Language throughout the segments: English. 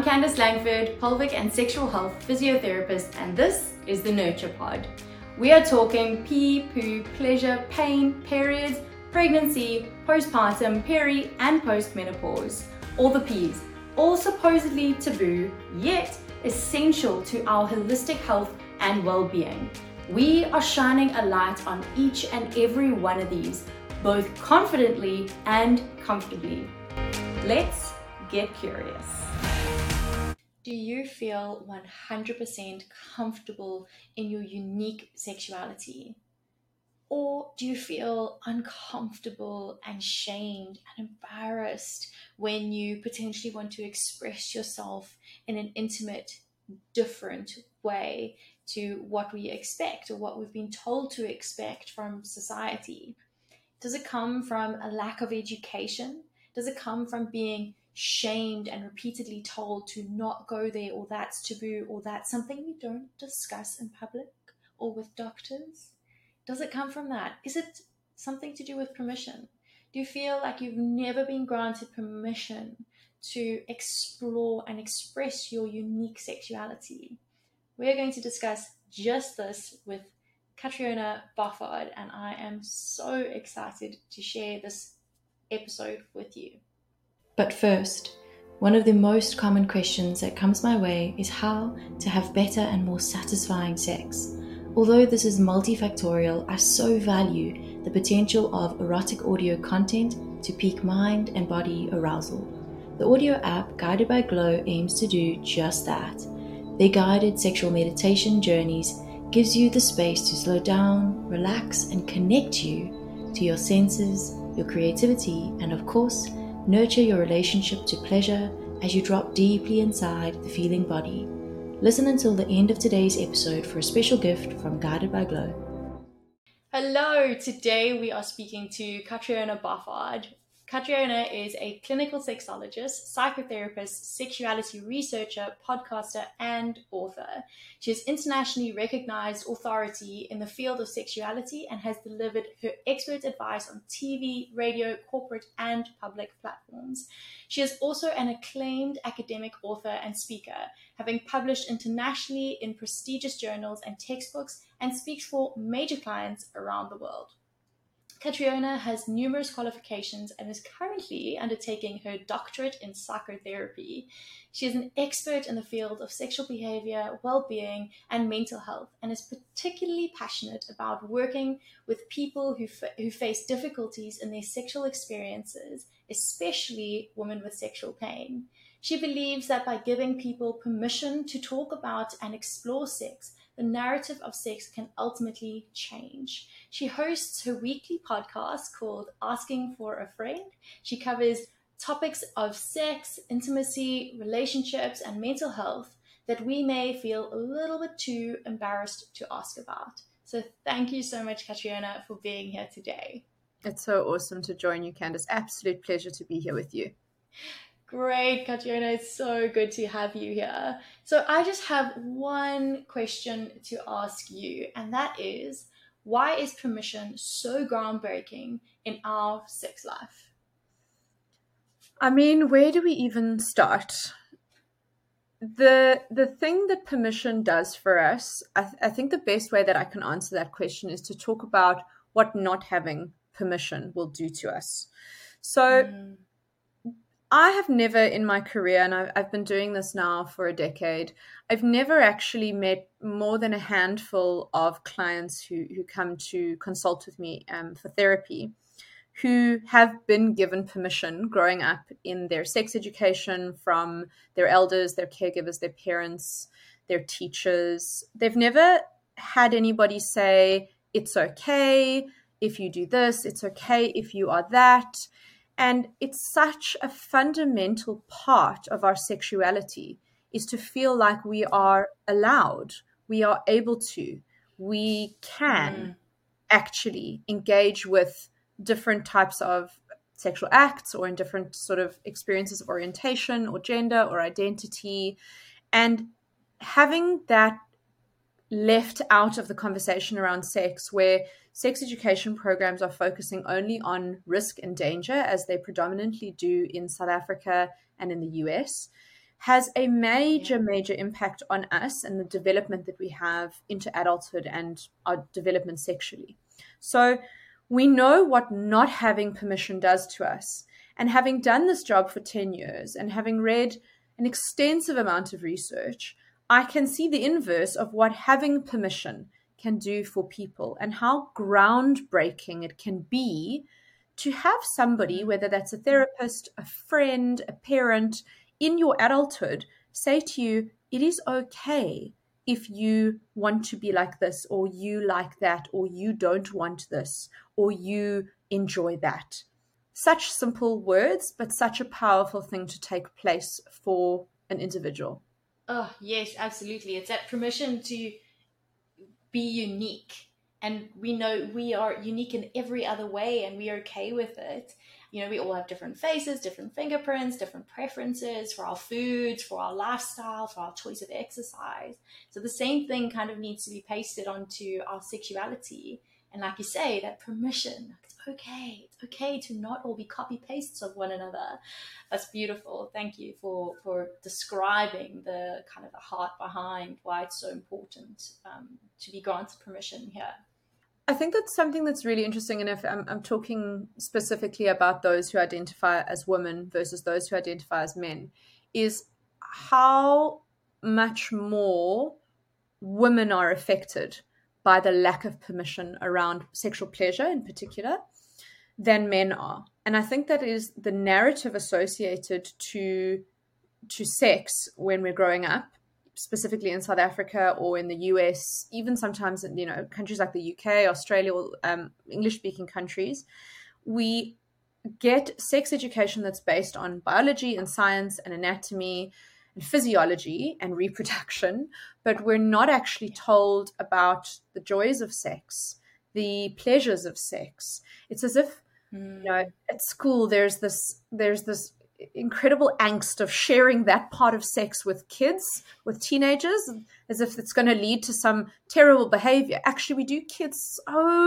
Candice Langford, pelvic and sexual health physiotherapist, and this is the Nurture Pod. We are talking pee, poo, pleasure, pain, periods, pregnancy, postpartum, peri, and postmenopause. All the P's, all supposedly taboo, yet essential to our holistic health and well-being. We are shining a light on each and every one of these, both confidently and comfortably. Let's get curious. Do you feel 100% comfortable in your unique sexuality? Or do you feel uncomfortable and shamed and embarrassed when you potentially want to express yourself in an intimate, different way to what we expect or what we've been told to expect from society? Does it come from a lack of education? Does it come from being shamed and repeatedly told to not go there, or that's taboo, or that's something you don't discuss in public or with doctors? Does it come from that? Is it something to do with permission? Do you feel like you've never been granted permission to explore and express your unique sexuality? We're going to discuss just this with Catriona Boffard, and I am so excited to share this episode with you. But first, one of the most common questions that comes my way is how to have better and more satisfying sex. Although this is multifactorial, I so value the potential of erotic audio content to pique mind and body arousal. The audio app Guided by Glow aims to do just that. Their guided sexual meditation journeys gives you the space to slow down, relax, and connect you to your senses, your creativity, and of course, nurture your relationship to pleasure as you drop deeply inside the feeling body. Listen until the end of today's episode for a special gift from Guided by Glow. Hello, today we are speaking to Catriona Boffard. Catriona is a clinical sexologist, psychotherapist, sexuality researcher, podcaster, and author. She is internationally recognized authority in the field of sexuality and has delivered her expert advice on TV, radio, corporate, and public platforms. She is also an acclaimed academic author and speaker, having published internationally in prestigious journals and textbooks, and speaks for major clients around the world. Catriona has numerous qualifications and is currently undertaking her doctorate in psychotherapy. She is an expert in the field of sexual behavior, well-being, and mental health, and is particularly passionate about working with people who face difficulties in their sexual experiences, especially women with sexual pain. She believes that by giving people permission to talk about and explore sex, the narrative of sex can ultimately change. She hosts her weekly podcast called Asking for a Friend. She covers topics of sex, intimacy, relationships, and mental health that we may feel a little bit too embarrassed to ask about. So thank you so much, Catriona, for being here today. It's so awesome to join you, Candice. Absolute pleasure to be here with you. Great, Catriona. It's so good to have you here. So I just have one question to ask you, and that is, why is permission so groundbreaking in our sex life? I mean, where do we even start? The thing that permission does for us, I think the best way that I can answer that question is to talk about what not having permission will do to us. So I have never in my career, and I've been doing this now for a decade, I've never actually met more than a handful of clients who come to consult with me for therapy, who have been given permission growing up in their sex education from their elders, their caregivers, their parents, their teachers. They've never had anybody say, it's okay if you do this, it's okay if you are that. And it's such a fundamental part of our sexuality is to feel like we are allowed, we are able to, we can actually engage with different types of sexual acts or in different sort of experiences of orientation or gender or identity. And having that left out of the conversation around sex, where sex education programs are focusing only on risk and danger, as they predominantly do in South Africa and in the US, has a major impact on us and the development that we have into adulthood and our development sexually. So we know what not having permission does to us. And having done this job for 10 years and having read an extensive amount of research, I can see the inverse of what having permission can do for people and how groundbreaking it can be to have somebody, whether that's a therapist, a friend, a parent, in your adulthood, say to you, it is okay if you want to be like this, or you like that, or you don't want this, or you enjoy that. Such simple words, but such a powerful thing to take place for an individual. Oh, yes, absolutely. It's that permission to be unique. And we know we are unique in every other way, and we're okay with it. You know, we all have different faces, different fingerprints, different preferences for our foods, for our lifestyle, for our choice of exercise. So the same thing kind of needs to be pasted onto our sexuality. And like you say, that permission, it's okay. It's okay to not all be copy pastes of one another. That's beautiful. Thank you for describing the kind of the heart behind why it's so important to be granted permission here. I think that's something that's really interesting. And if I'm talking specifically about those who identify as women versus those who identify as men, is how much more women are affected by the lack of permission around sexual pleasure in particular than men are. And I think that is the narrative associated to sex when we're growing up, specifically in South Africa or in the US, even sometimes in, countries like the UK, Australia, or English-speaking countries, we get sex education that's based on biology and science and anatomy and physiology and reproduction, but we're not actually told about the joys of sex, the pleasures of sex. It's as if, at school there's this incredible angst of sharing that part of sex with kids, with teenagers, as if it's going to lead to some terrible behavior. Actually, we do kids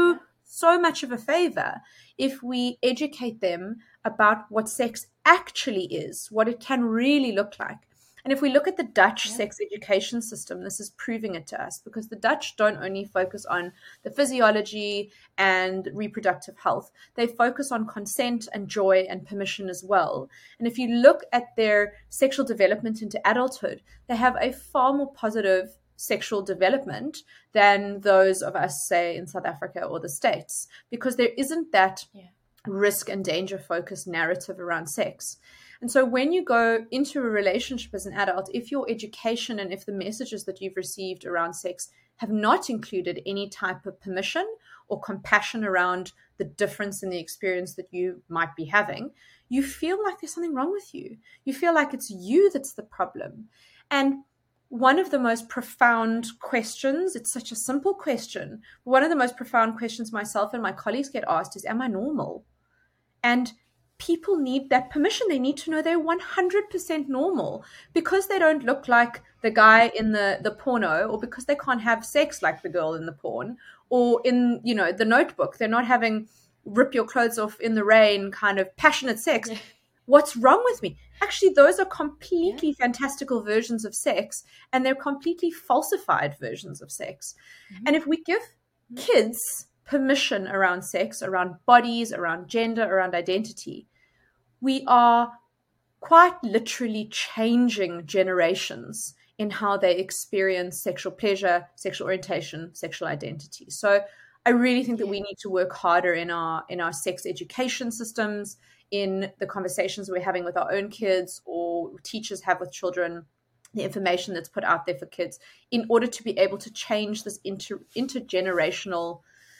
so much of a favor if we educate them about what sex actually is, what it can really look like. And if we look at the Dutch sex education system, this is proving it to us, because the Dutch don't only focus on the physiology and reproductive health. They focus on consent and joy and permission as well. And if you look at their sexual development into adulthood, they have a far more positive sexual development than those of us, say, in South Africa or the States, because there isn't that risk and danger focused narrative around sex. And so when you go into a relationship as an adult, if your education and if the messages that you've received around sex have not included any type of permission or compassion around the difference in the experience that you might be having, you feel like there's something wrong with you. You feel like it's you that's the problem. And one of the most profound questions, it's such a simple question, one of the most profound questions myself and my colleagues get asked is, am I normal? And people need that permission. They need to know they're 100% normal, because they don't look like the guy in the porno, or because they can't have sex like the girl in the porn, or in, the Notebook. They're not having rip your clothes off in the rain kind of passionate sex. Yeah. What's wrong with me? Actually, those are completely fantastical versions of sex, and they're completely falsified versions of sex. Mm-hmm. And if we give kids permission around sex, around bodies, around gender, around identity, we are quite literally changing generations in how they experience sexual pleasure, sexual orientation, sexual identity. So I really think that we need to work harder in our sex education systems, in the conversations we're having with our own kids or teachers have with children, the information that's put out there for kids, in order to be able to change this intergenerational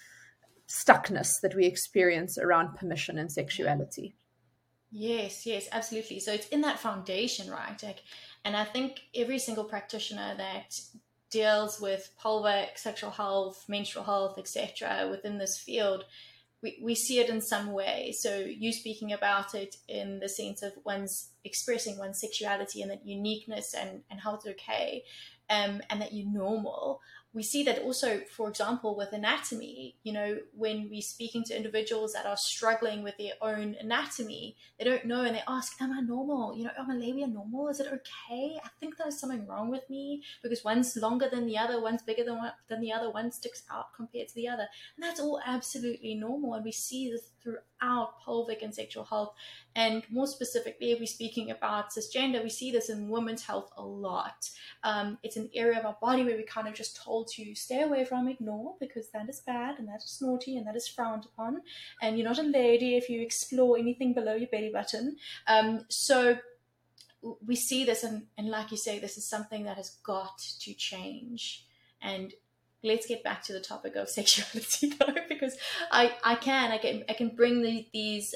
stuckness that we experience around permission and sexuality. Yes, absolutely. So it's in that foundation, right? And I think every single practitioner that deals with pelvic, sexual health, menstrual health, etc., within this field, we see it in some way. So you speaking about it in the sense of one's expressing one's sexuality and that uniqueness and how it's okay, and that you're normal. we see that also, for example, with anatomy, when we're speaking to individuals that are struggling with their own anatomy, they don't know and they ask, am I normal? Are my labia normal? Is it okay? I think there's something wrong with me because one's longer than the other, one's bigger than the other, one sticks out compared to the other. And that's all absolutely normal. And we see this throughout pelvic and sexual health. And more specifically, if we're speaking about cisgender, we see this in women's health a lot. It's an area of our body where we kind of just told to stay away from, ignore, because that is bad and that is naughty and that is frowned upon. And you're not a lady if you explore anything below your belly button. So we see this, and like you say, this is something that has got to change. And let's get back to the topic of sexuality, though, because I can bring these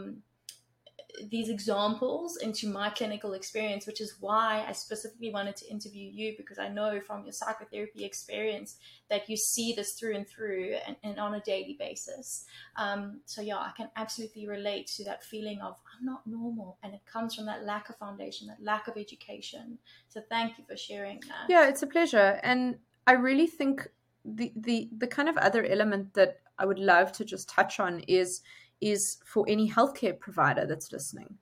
examples into my clinical experience, which is why I specifically wanted to interview you, because I know from your psychotherapy experience that you see this through and through and on a daily basis. So yeah, I can absolutely relate to that feeling of I'm not normal, and it comes from that lack of foundation, that lack of education. So thank you for sharing that. Yeah, it's a pleasure. And I really think the kind of other element that I would love to just touch on is for any healthcare provider that's listening.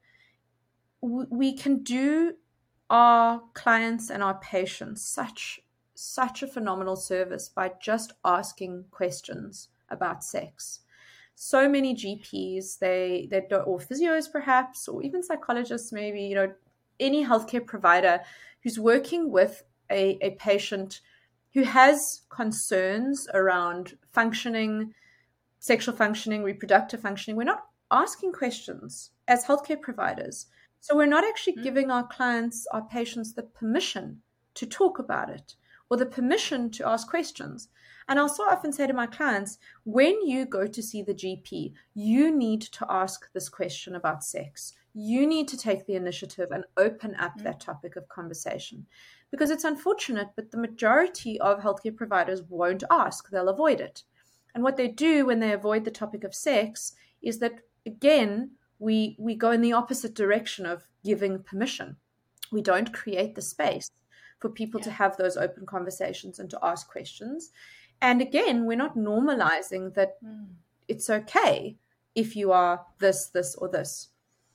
We can do our clients and our patients such a phenomenal service by just asking questions about sex. So many GPs, they don't, or physios perhaps, or even psychologists maybe, any healthcare provider who's working with a patient who has concerns around functioning, sexual functioning, reproductive functioning, we're not asking questions as healthcare providers. So we're not actually giving our clients, our patients, the permission to talk about it or the permission to ask questions. And I'll so often say to my clients, when you go to see the GP, you need to ask this question about sex. You need to take the initiative and open up that topic of conversation. Because it's unfortunate, but the majority of healthcare providers won't ask. They'll avoid it. And what they do when they avoid the topic of sex is that, again, we go in the opposite direction of giving permission. We don't create the space for people to have those open conversations and to ask questions. And again, we're not normalizing that it's okay if you are this, or this.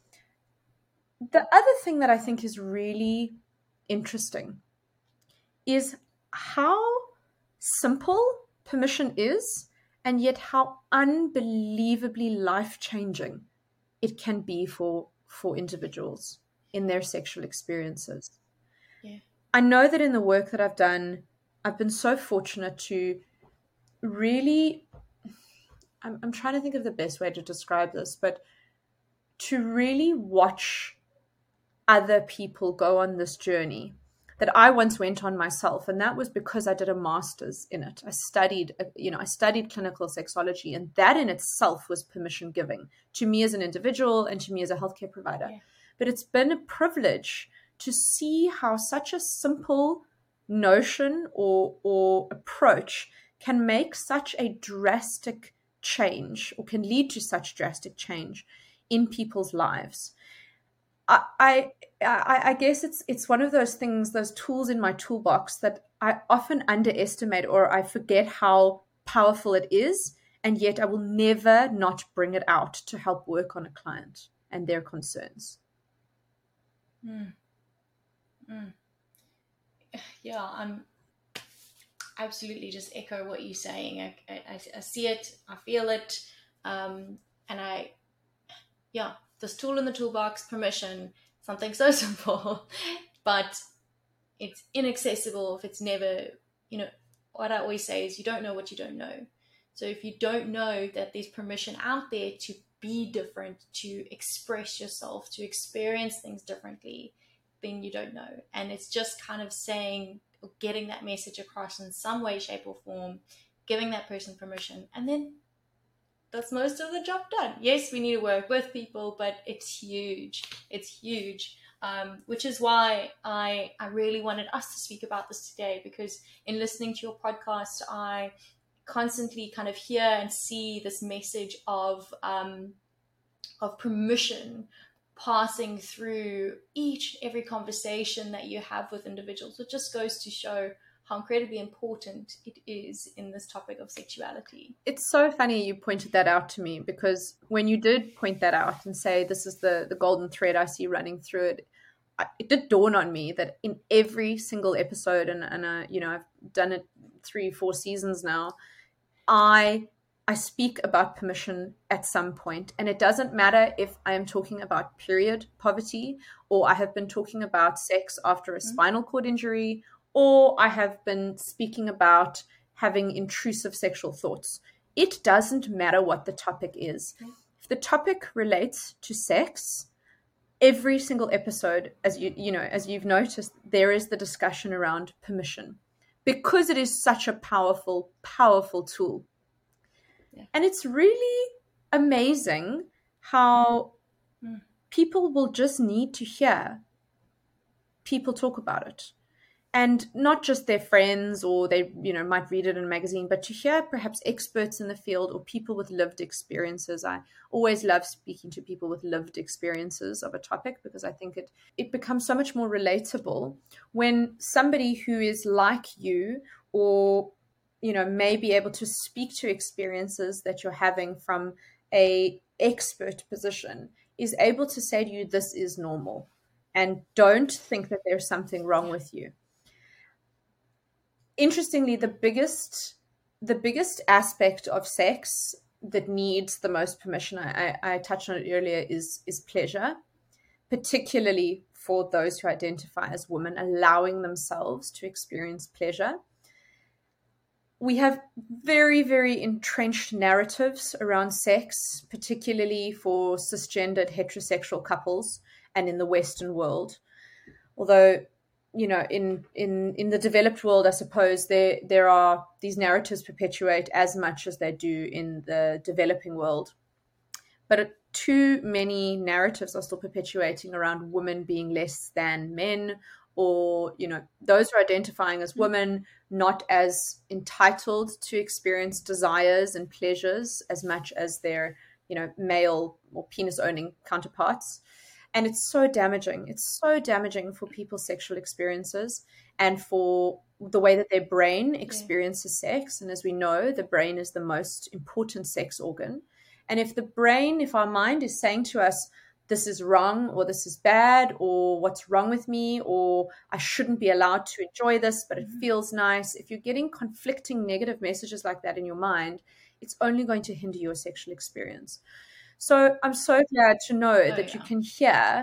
The other thing that I think is really interesting is how simple permission is, and yet how unbelievably life-changing it can be for individuals in their sexual experiences. Yeah. I know that in the work that I've done, I've been so fortunate to really, I'm trying to think of the best way to describe this, but to really watch other people go on this journey that I once went on myself. And that was because I did a master's in it. I studied clinical sexology, and that in itself was permission giving to me as an individual and to me as a healthcare provider. Yeah. But it's been a privilege to see how such a simple notion or approach can make such a drastic change, or can lead to such drastic change in people's lives. I guess it's one of those things, those tools in my toolbox that I often underestimate, or I forget how powerful it is, and yet I will never not bring it out to help work on a client and their concerns. Yeah, I'm absolutely just echo what you're saying. I see it, I feel it, and this tool in the toolbox, permission, something so simple, but it's inaccessible if it's never, what I always say is you don't know what you don't know. So if you don't know that there's permission out there to be different, to express yourself, to experience things differently, then you don't know. And it's just kind of saying, or getting that message across in some way, shape or form, giving that person permission, and then that's most of the job done. Yes, we need to work with people, but it's huge. It's huge, which is why I really wanted us to speak about this today, because in listening to your podcast, I constantly kind of hear and see this message of permission passing through each and every conversation that you have with individuals. It just goes to show how incredibly important it is in this topic of sexuality. It's so funny you pointed that out to me, because when you did point that out and say this is the golden thread I see running through it, it did dawn on me that in every single episode, and I've done it 3-4 seasons now, I speak about permission at some point, and it doesn't matter if I am talking about period poverty, or I have been talking about sex after a spinal cord injury, or I have been speaking about having intrusive sexual thoughts. It doesn't matter what the topic is. If the topic relates to sex, every single episode, as you've noticed, there is the discussion around permission, because it is such a powerful, powerful tool. Yeah. And it's really amazing how people will just need to hear people talk about it. And not just their friends, or they might read it in a magazine, but to hear perhaps experts in the field or people with lived experiences. I always love speaking to people with lived experiences of a topic, because I think it becomes so much more relatable when somebody who is like you, or may be able to speak to experiences that you're having from a expert position, is able to say to you, this is normal, and don't think that there's something wrong with you. Interestingly, the biggest aspect of sex that needs the most permission, I touched on it earlier, is pleasure, particularly for those who identify as women, allowing themselves to experience pleasure. We have very, very entrenched narratives around sex, particularly for cisgendered heterosexual couples and in the Western world. Although, in the developed world, I suppose there are these narratives perpetuate as much as they do in the developing world. But too many narratives are still perpetuating around women being less than men, or, those who are identifying as women not as entitled to experience desires and pleasures as much as their, male or penis-owning counterparts. And it's so damaging. It's so damaging for people's sexual experiences and for the way that their brain experiences sex. And as we know, the brain is the most important sex organ. And if our mind is saying to us, this is wrong, or this is bad, or what's wrong with me, or I shouldn't be allowed to enjoy this, but it feels nice. If you're getting conflicting negative messages like that in your mind, it's only going to hinder your sexual experience. So I'm so glad to know that you can hear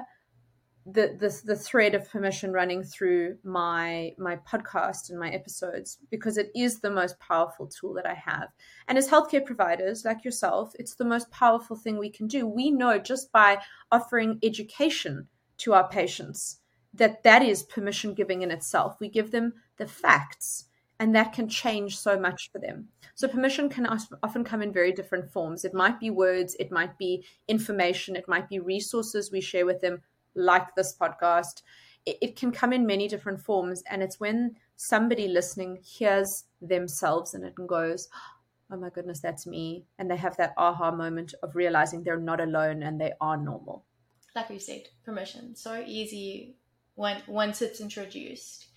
the thread of permission running through my podcast and my episodes, because it is the most powerful tool that I have. And as healthcare providers like yourself, it's the most powerful thing we can do. We know just by offering education to our patients that is permission giving in itself. We give them the facts, and that can change so much for them. So permission can often come in very different forms. It might be words, it might be information, it might be resources we share with them, like this podcast. It can come in many different forms. And it's when somebody listening hears themselves in it and goes, oh my goodness, that's me. And they have that aha moment of realizing they're not alone and they are normal. Like we said, permission, so easy once it's introduced.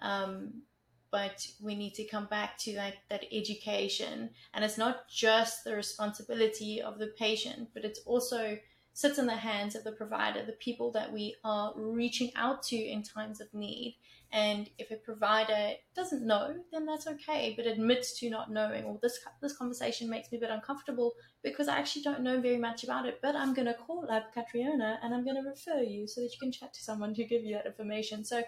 But we need to come back to that education. And it's not just the responsibility of the patient, but it's also sits in the hands of the provider, the people that we are reaching out to in times of need. And if a provider doesn't know, then that's okay, but admits to not knowing, or this conversation makes me a bit uncomfortable because I actually don't know very much about it, but I'm going to call up Catriona and I'm going to refer you so that you can chat to someone who give you that information. So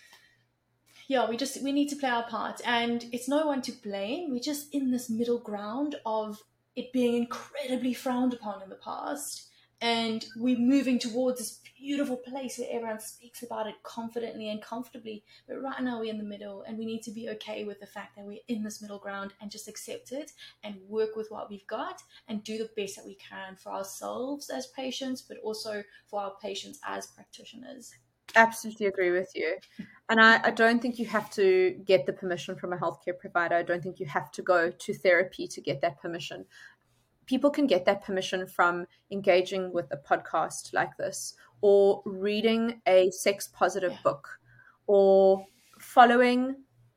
yeah, we need to play our part, and it's no one to blame. We're just in this middle ground of it being incredibly frowned upon in the past, and we're moving towards this beautiful place where everyone speaks about it confidently and comfortably. But right now we're in the middle, and we need to be okay with the fact that we're in this middle ground and just accept it and work with what we've got and do the best that we can for ourselves as patients, but also for our patients as practitioners. Absolutely agree with you. And I don't think you have to get the permission from a healthcare provider. I don't think you have to go to therapy to get that permission. People can get that permission from engaging with a podcast like this, or reading a sex positive book, or following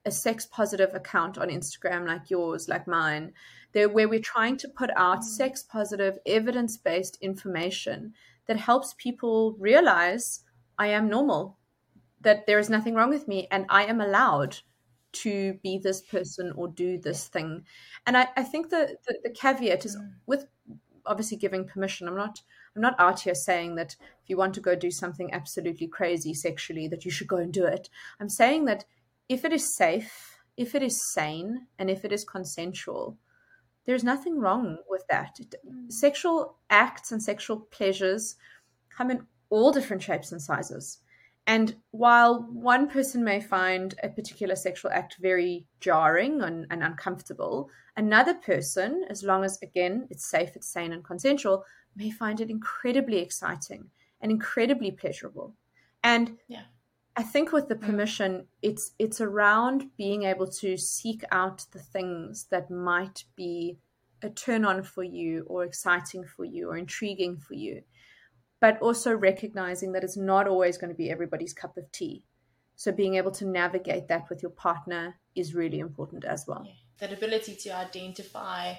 a sex positive account on Instagram like yours, like mine, there where we're trying to put out sex positive, evidence-based information that helps people realize I am normal, that there is nothing wrong with me, and I am allowed to be this person or do this thing. And I think the caveat is with obviously giving permission. I'm not out here saying that if you want to go do something absolutely crazy sexually, that you should go and do it. I'm saying that if it is safe, if it is sane, and if it is consensual, there's nothing wrong with that. Sexual acts and sexual pleasures come in all different shapes and sizes. And while one person may find a particular sexual act very jarring and uncomfortable, another person, as long as, again, it's safe, it's sane, and consensual, may find it incredibly exciting and incredibly pleasurable. And I think with the permission, it's around being able to seek out the things that might be a turn on for you or exciting for you or intriguing for you, but also recognizing that it's not always going to be everybody's cup of tea. So being able to navigate that with your partner is really important as well. Yeah. That ability to identify,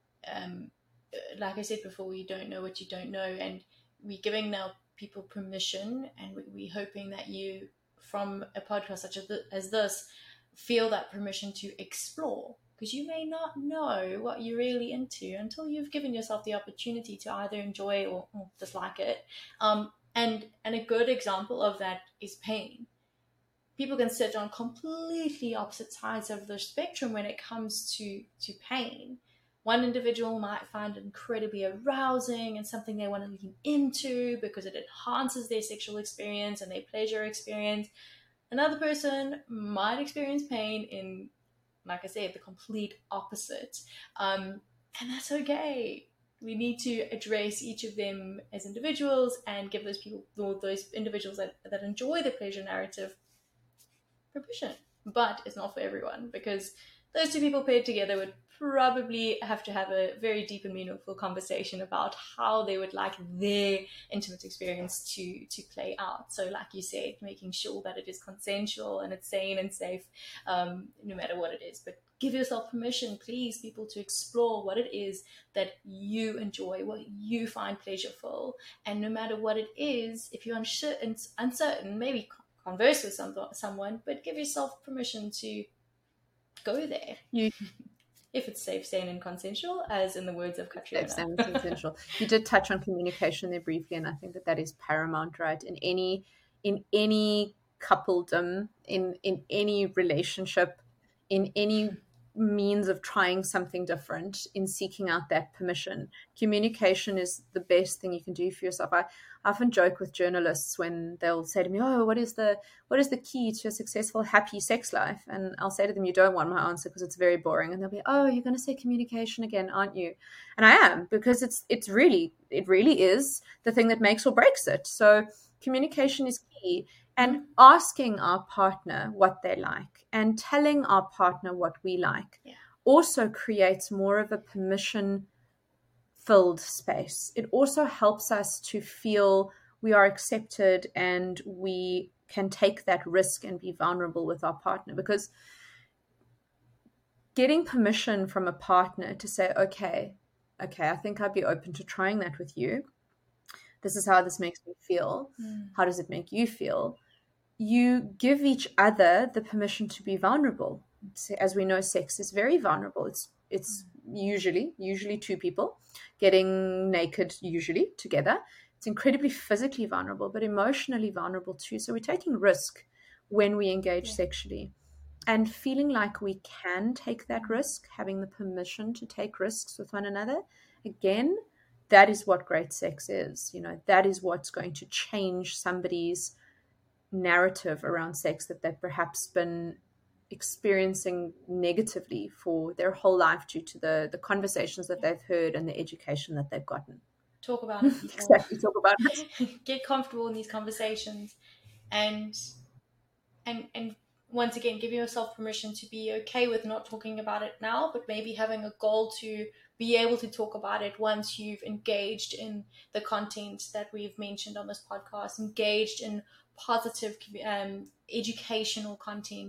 like I said before, you don't know what you don't know, and we're giving now people permission, and we're hoping that you, from a podcast such as this, feel that permission to explore, because you may not know what you're really into until you've given yourself the opportunity to either enjoy or dislike it. And a good example of that is pain. People can sit on completely opposite sides of the spectrum when it comes to pain. One individual might find it incredibly arousing and something they want to lean into because it enhances their sexual experience and their pleasure experience. Another person might experience pain in, like I said, the complete opposite. And that's okay. We need to address each of them as individuals and give those people, those individuals that enjoy the pleasure narrative, permission. But it's not for everyone, because those two people paired together would probably have to have a very deep and meaningful conversation about how they would like their intimate experience to play out. So like you said, making sure that it is consensual and it's sane and safe, no matter what it is. But give yourself permission, please, people, to explore what it is that you enjoy, what you find pleasureful. And no matter what it is, if you're uncertain, maybe converse with someone, but give yourself permission to go there. If it's safe, sane, and consensual, as in the words of Katrina. Safe, sane, and consensual. You did touch on communication there briefly, and I think that is paramount, right? In any coupledom, in any relationship, in any means of trying something different, in seeking out that permission, communication is the best thing you can do for yourself. I often joke with journalists when they'll say to me, "Oh, what is the key to a successful, happy sex life?" And I'll say to them, "You don't want my answer because it's very boring." And they'll be, "Oh, you're going to say communication again, aren't you?" And I am, because it really is the thing that makes or breaks it. So communication is key. And asking our partner what they like and telling our partner what we like also creates more of a permission-filled space. It also helps us to feel we are accepted and we can take that risk and be vulnerable with our partner. Because getting permission from a partner to say, okay, I think I'd be open to trying that with you. This is how this makes me feel. How does it make you feel? You give each other the permission to be vulnerable. As we know, sex is very vulnerable. It's usually two people getting naked, usually together. It's incredibly physically vulnerable, but emotionally vulnerable too. So we're taking risk when we engage sexually, and feeling like we can take that risk, having the permission to take risks with one another. Again, that is what great sex is. That is what's going to change somebody's narrative around sex that they've perhaps been experiencing negatively for their whole life due to the conversations that they've heard and the education that they've gotten. Talk about it. Exactly, talk about it. Get comfortable in these conversations, and once again, give yourself permission to be okay with not talking about it now, but maybe having a goal to be able to talk about it once you've engaged in the content that we've mentioned on this podcast, engaged in positive educational content,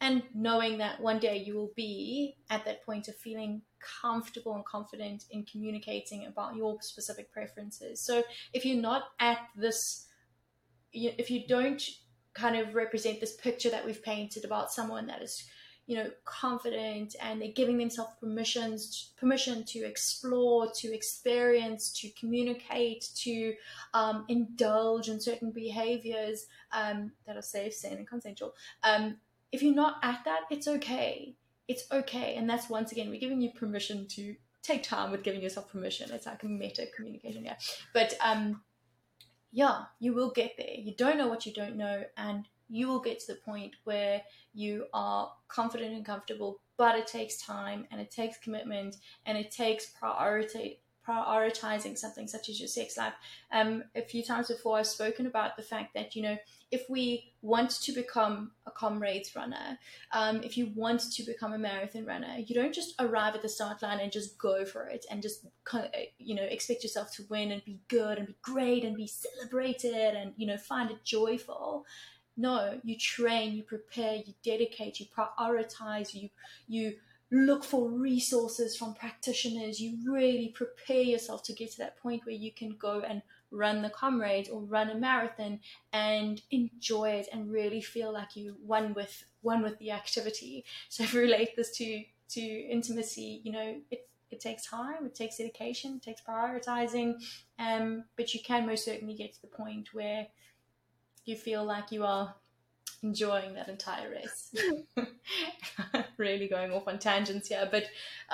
and knowing that one day you will be at that point of feeling comfortable and confident in communicating about your specific preferences. So if you're not at this, if you don't kind of represent this picture that we've painted about someone that is, confident, and they're giving themselves permission to explore, to experience, to communicate, to indulge in certain behaviors that are safe, sane, and consensual. If you're not at that, it's okay. It's okay. And that's, once again, we're giving you permission to take time with giving yourself permission. It's like a meta communication, yeah. But yeah, you will get there. You don't know what you don't know, and you will get to the point where you are confident and comfortable, but it takes time, and it takes commitment, and it takes prioritizing something such as your sex life. A few times before, I've spoken about the fact that, if we want to become a comrades runner, if you want to become a marathon runner, you don't just arrive at the start line and just go for it and just, expect yourself to win and be good and be great and be celebrated and, find it joyful. No, you train, you prepare, you dedicate, you prioritize, you look for resources from practitioners. You really prepare yourself to get to that point where you can go and run the comrades or run a marathon and enjoy it and really feel like you won with the activity. So if you relate this to intimacy, it takes time, it takes dedication, it takes prioritizing, but you can most certainly get to the point where you feel like you are enjoying that entire race. Really going off on tangents here, but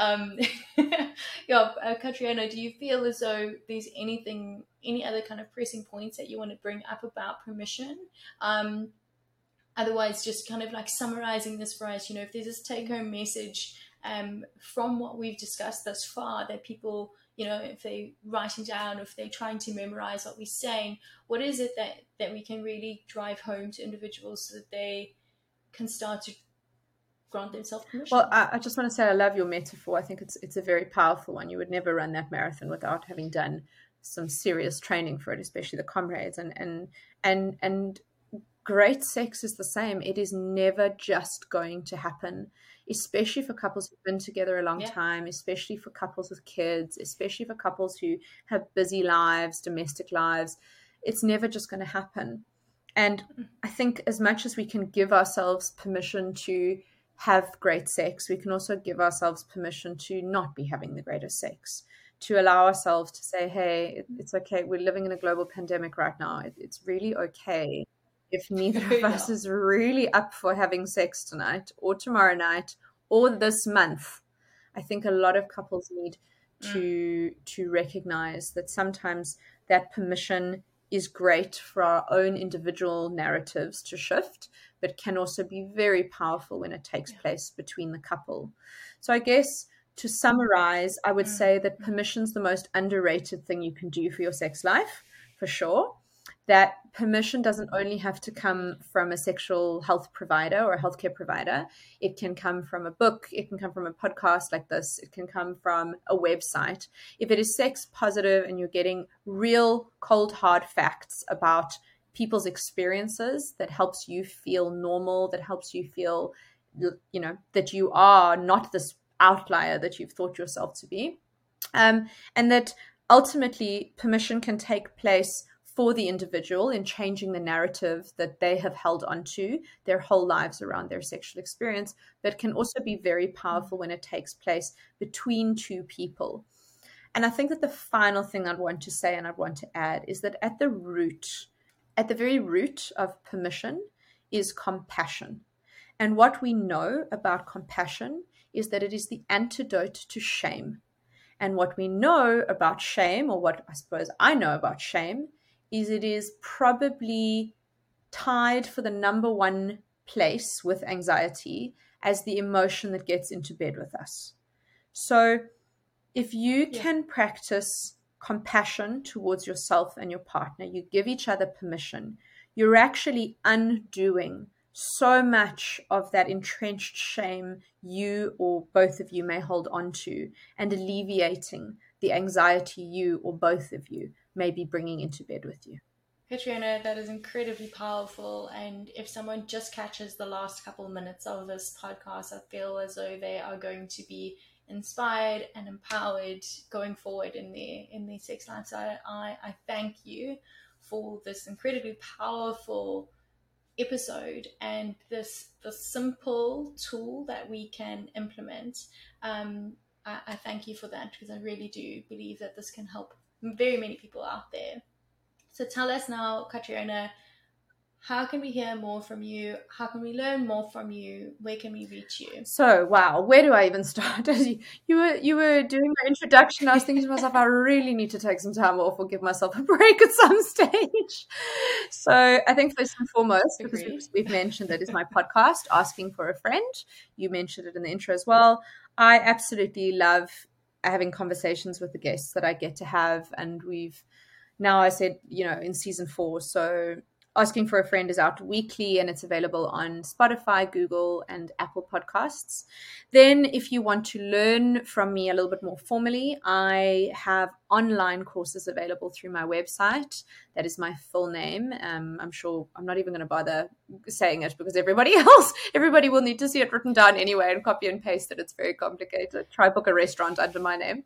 Catriona, do you feel as though there's any other kind of pressing points that you want to bring up about permission? Otherwise, just kind of like summarizing this for us, if there's this take-home message from what we've discussed thus far that people, if they're writing down, or if they're trying to memorize what we're saying, what is it that we can really drive home to individuals so that they can start to grant themselves permission? Well, I just want to say I love your metaphor. I think it's a very powerful one. You would never run that marathon without having done some serious training for it, especially the comrades. And great sex is the same. It is never just going to happen, especially for couples who've been together a long time, especially for couples with kids, especially for couples who have busy lives, domestic lives. It's never just going to happen. And I think as much as we can give ourselves permission to have great sex, we can also give ourselves permission to not be having the greatest sex, to allow ourselves to say, hey, it's okay. We're living in a global pandemic right now. It's really okay if neither of us is really up for having sex tonight or tomorrow night or this month. I think a lot of couples need to recognize that sometimes that permission is great for our own individual narratives to shift, but can also be very powerful when it takes place between the couple. So I guess to summarize, I would say that permission's the most underrated thing you can do for your sex life, for sure. That permission doesn't only have to come from a sexual health provider or a healthcare provider. It can come from a book. It can come from a podcast like this. It can come from a website. If it is sex positive and you're getting real cold, hard facts about people's experiences, that helps you feel normal, that helps you feel, that you are not this outlier that you've thought yourself to be. And that ultimately permission can take place for the individual in changing the narrative that they have held onto their whole lives around their sexual experience, but can also be very powerful when it takes place between two people. And I think that the final thing I'd want to say and I'd want to add is that at the very root of permission is compassion. And what we know about compassion is that it is the antidote to shame. And what we know about shame, or what I suppose I know about shame, is it is probably tied for the number one place with anxiety as the emotion that gets into bed with us. So if you can practice compassion towards yourself and your partner, you give each other permission, you're actually undoing so much of that entrenched shame you or both of you may hold on to, and alleviating the anxiety you or both of you may be bringing into bed with you. Catriona, that is incredibly powerful. And if someone just catches the last couple of minutes of this podcast, I feel as though they are going to be inspired and empowered going forward in their sex life. So I thank you for this incredibly powerful episode and this simple tool that we can implement. I thank you for that, because I really do believe that this can help very many people out there. So tell us now, Catriona, how can we hear more from you? How can we learn more from you? Where can we reach you? So, wow, where do I even start? As you were doing my introduction, I was thinking to myself, I really need to take some time off or give myself a break at some stage. So I think first and foremost, because we've mentioned that is my podcast, Asking for a Friend. You mentioned it in the intro as well. I absolutely love having conversations with the guests that I get to have. And now I said, in season 4, so Asking for a Friend is out weekly and it's available on Spotify, Google, and Apple Podcasts. Then if you want to learn from me a little bit more formally, I have online courses available through my website. That is my full name. I'm sure I'm not even going to bother saying it because everybody will need to see it written down anyway and copy and paste it. It's very complicated. Try book a restaurant under my name.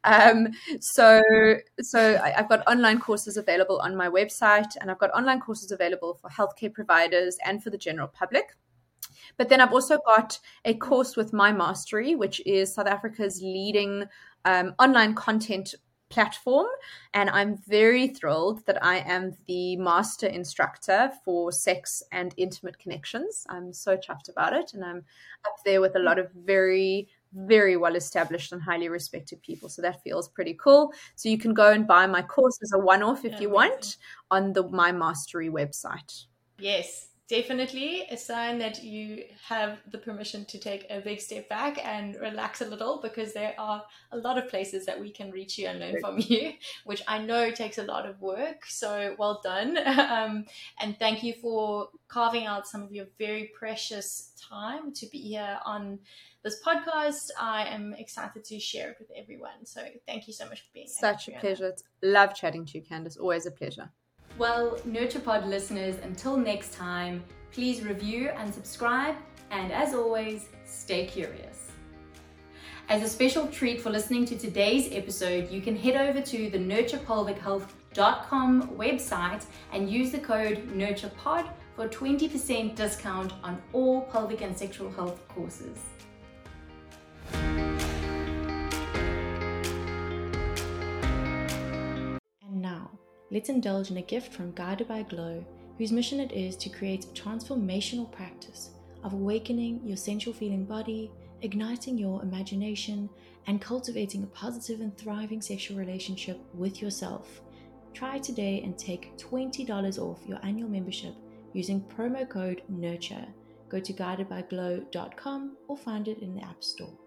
So I've got online courses available on my website, and I've got online courses available for healthcare providers and for the general public. But then I've also got a course with My Mastery, which is South Africa's leading online content platform. And I'm very thrilled that I am the master instructor for sex and intimate connections. I'm so chuffed about it. And I'm up there with a lot of very, very well established and highly respected people. So that feels pretty cool. So you can go and buy my course as a one-off if you want on the My Mastery website. Yes, definitely a sign that you have the permission to take a big step back and relax a little, because there are a lot of places that we can reach you and learn from you, which I know takes a lot of work. So well done. And thank you for carving out some of your very precious time to be here on this podcast. I am excited to share it with everyone. So thank you so much for being here. Such a pleasure. Love chatting to you, Candice. Always a pleasure. Well, NurturePod listeners, until next time, please review and subscribe, and as always, stay curious. As a special treat for listening to today's episode, you can head over to the nurturepelvichealth.com website and use the code NurturePod for a 20% discount on all pelvic and sexual health courses. And now, let's indulge in a gift from Guided by Glow, whose mission it is to create a transformational practice of awakening your sensual feeling body, igniting your imagination, and cultivating a positive and thriving sexual relationship with yourself. Try today and take $20 off your annual membership using promo code NURTURE. Go to guidedbyglow.com or find it in the App Store.